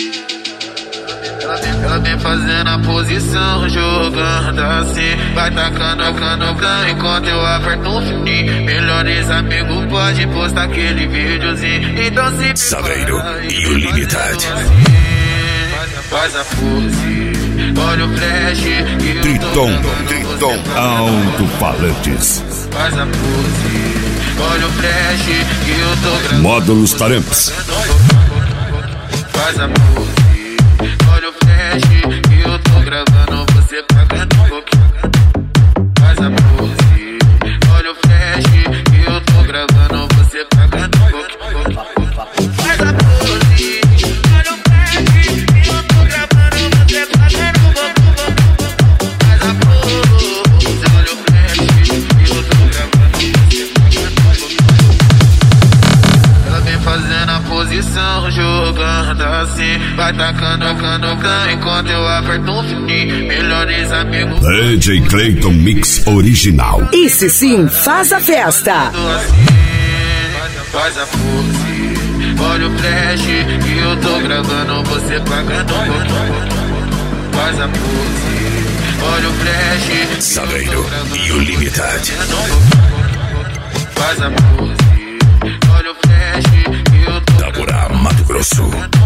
Ela vem fazendo a posição, jogando assim. Vai tacando pra enquanto eu aperto um fininho. Melhores amigos pode postar aquele videozinho. Então se Saveiro e o Limited. Faz a pose, olha o flash e o Triton Alto-Falantes. Faz a pose, olha o flash e eu tô gravando. Módulos Taramps. Faz a pose, olha o flash e eu tô gravando você pagando um pouquinho. Faz a pose, olha o flash e eu tô gravando você pagando um pouquinho. Faz a pose, olha o flash e eu tô gravando você pagando um pouquinho. Faz a pose, olha o flash e eu tô gravando você pagando um pouquinho. Ela vem fazendo a posição, jogando assim. Vai tacando pra enquanto eu aperto um fininho. Melhores amigos. DJ Clayton Mix Original. Esse sim faz a festa. Faz a pose, olha o flash e eu tô gravando você pagando um pouquinho. Faz a pose, olha o flash. Saveiro e o Limited. Faz a pose, olha o flash e eu tô Taburá, Mato Grosso.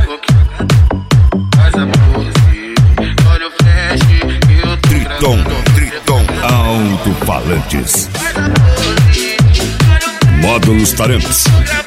Faz a pose, olha o flash e eu tô Triton Alto-Falantes. Módulos Taramps.